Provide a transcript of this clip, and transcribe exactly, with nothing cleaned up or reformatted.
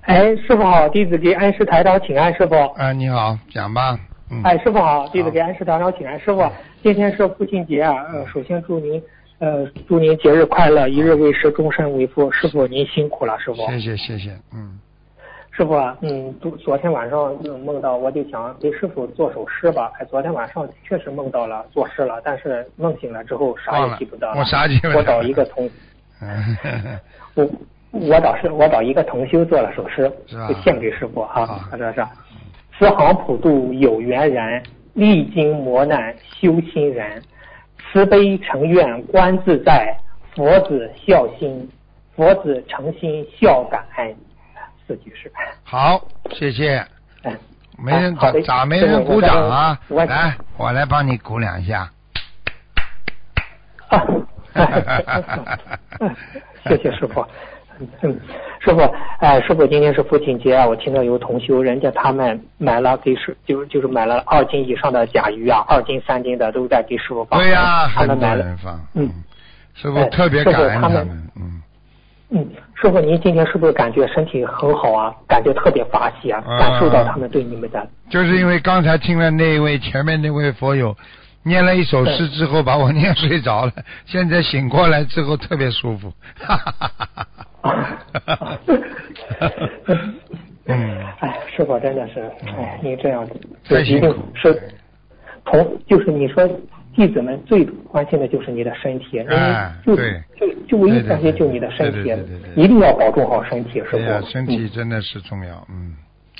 哎，师傅好，弟子给恩师台长请安，师傅。 啊，你好，讲吧。嗯、 哎，师傅好，弟子给恩师台长请安，师傅。今天是父亲节啊，呃，首先祝您呃祝您节日快乐，一日为师，终身为父。师傅您辛苦了，师傅。 谢谢谢谢，嗯。 师傅啊，嗯，昨昨天晚上梦到，我就想给师傅做首诗吧。哎，昨天晚上确实梦到了做诗了，但是梦醒了之后啥也记不得了。 我啥记不得？ 我找一个同，我我找是，我找一个同修做了首诗，就献给师傅哈。他说是：慈航普渡有缘人，历经磨难修心人，慈悲成愿观自在，佛子孝心，佛子诚心孝感恩。四句诗。好， 谢谢。没人咋咋没人鼓掌啊？来，我来帮你鼓两下。 谢谢师傅。嗯，师傅，哎，师傅，今天是父亲节啊，我听到有同修，人家他们买了给师，就就是买了二斤以上的甲鱼啊，二斤三斤的都在给师傅放。 对呀、啊， 他们买了， 嗯，师傅特别感恩他们，嗯。 嗯，师傅，您今天是不是感觉身体很好啊？感觉特别发喜啊？嗯、感受到他们对你们的， 就是因为刚才听了那位前面那位佛友念了一首诗之后，把我念睡着了，现在醒过来之后特别舒服。 嗯，哎，师傅真的是，哎，您这样子， 太辛苦是同，就是你说。弟子们最关心的就是你的身体， 哎， 就对， 就就唯一关心就你的身体， 对对对对对一定要保重好身体，是不？ 对呀，身体真的是重要，嗯。